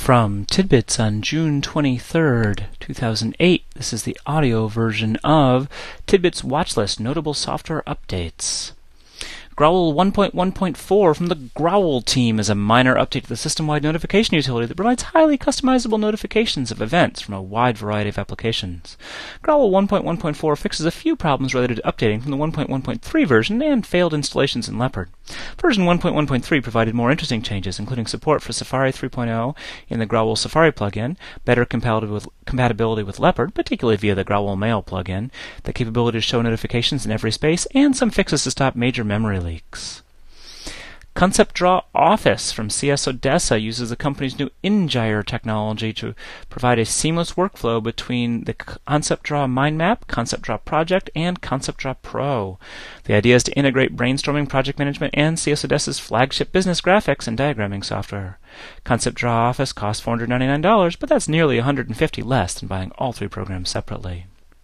From Tidbits on June 23rd, 2008, this is the audio version of Tidbits Watchlist Notable Software Updates. Growl 1.1.4 from the Growl team is a minor update to the system-wide notification utility that provides highly customizable notifications of events from a wide variety of applications. Growl 1.1.4 fixes a few problems related to updating from the 1.1.3 version and failed installations in Leopard. Version 1.1.3 provided more interesting changes, including support for Safari 3.0 in the Growl Safari plugin, better compatibility with Leopard, particularly via the Growl Mail plugin, the capability to show notifications in every space, and some fixes to stop major memory leaks. Concept Draw Office from CS Odessa uses the company's new InGire technology to provide a seamless workflow between the Concept Draw Mind Map, Concept Draw Project, and Concept Draw Pro. The idea is to integrate brainstorming, project management, and CS Odessa's flagship business graphics and diagramming software. Concept Draw Office costs $499, but that's nearly $150 less than buying all three programs separately.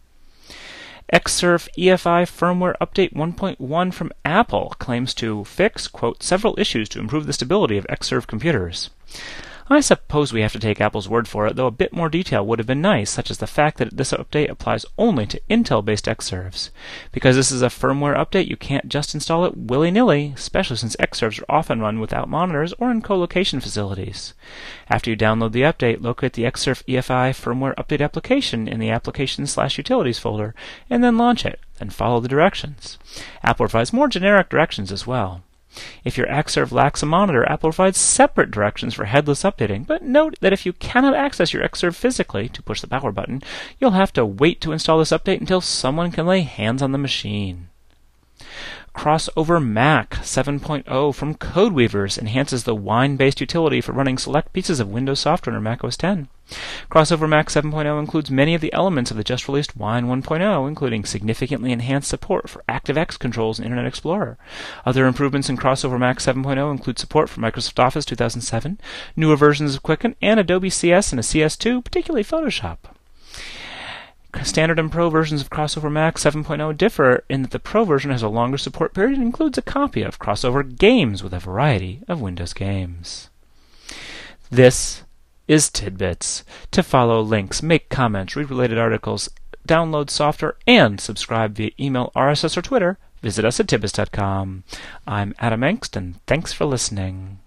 Xserve EFI firmware update 1.1 from Apple claims to fix, quote, several issues to improve the stability of Xserve computers. I suppose we have to take Apple's word for it, though a bit more detail would have been nice, such as the fact that this update applies only to Intel-based Xserves. Because this is a firmware update, you can't just install it willy-nilly, especially since Xserves are often run without monitors or in co-location facilities. After you download the update, locate the Xserve EFI firmware update application in the Applications/Utilities folder, and then launch it, and follow the directions. Apple provides more generic directions as well. If your Xserve lacks a monitor, Apple provides separate directions for headless updating, but note that if you cannot access your Xserve physically to push the power button, you'll have to wait to install this update until someone can lay hands on the machine. Crossover Mac 7.0 from Codeweavers enhances the Wine-based utility for running select pieces of Windows software under Mac OS X. Crossover Mac 7.0 includes many of the elements of the just-released Wine 1.0, including significantly enhanced support for ActiveX controls in Internet Explorer. Other improvements in Crossover Mac 7.0 include support for Microsoft Office 2007, newer versions of Quicken, and Adobe CS and a CS2, particularly Photoshop. Standard and Pro versions of Crossover Mac 7.0 differ in that the Pro version has a longer support period and includes a copy of Crossover Games with a variety of Windows games. This is Tidbits. To follow links, make comments, read related articles, download software, and subscribe via email, RSS, or Twitter, visit us at tidbits.com. I'm Adam Engst, and thanks for listening.